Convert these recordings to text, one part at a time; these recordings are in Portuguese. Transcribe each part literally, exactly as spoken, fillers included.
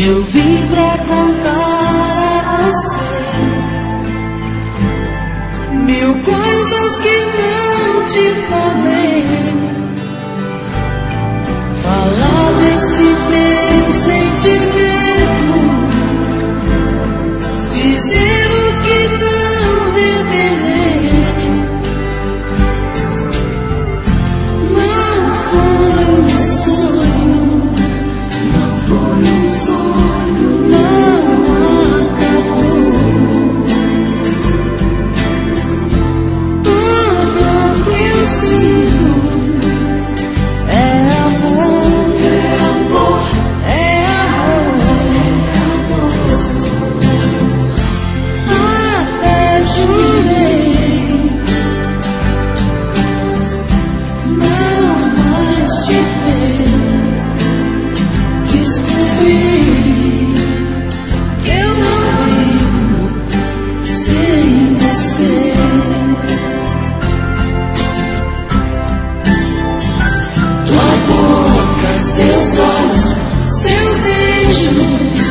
Eu vim pra contar a você mil coisas que não te falei. Falar desse meu sentimento, dizer o que não revelei. Não foi um sonho, não foi um sonho, não acabou. Tudo que eu sinto é amor, é amor, é amor, até jurei não mais te ver. Descobri que eu não vivo sem você. Tua boca, seus olhos, seus beijos,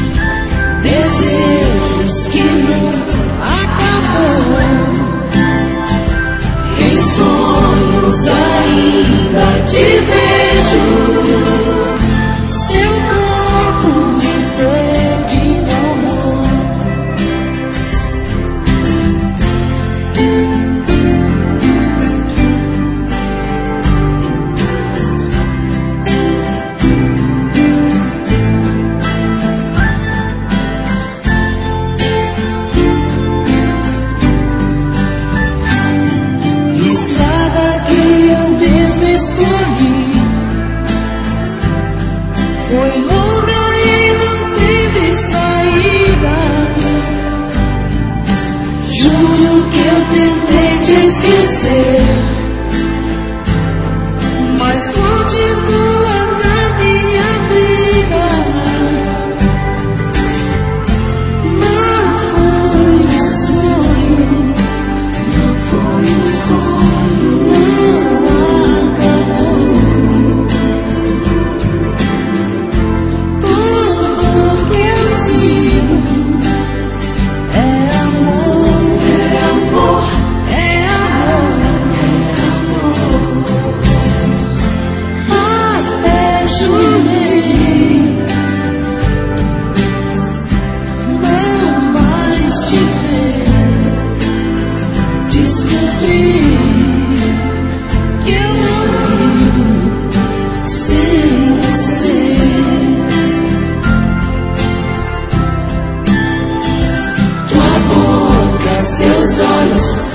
desejos que não acabou. Em sonhos ainda te vejo. Seu corpo me pede no amor. Estrada que eu mesmo escolhi, foi longa e não teve saída. Juro que eu tentei te esquecer, mas continua na minha vida. Não foi um sonho, não foi um sonho, não acabou. Tudo que eu sinto é amor, é amor, é amor, até jurei não mais te ver. Descobri que eu não vivo sem você. Tua boca, seus olhos,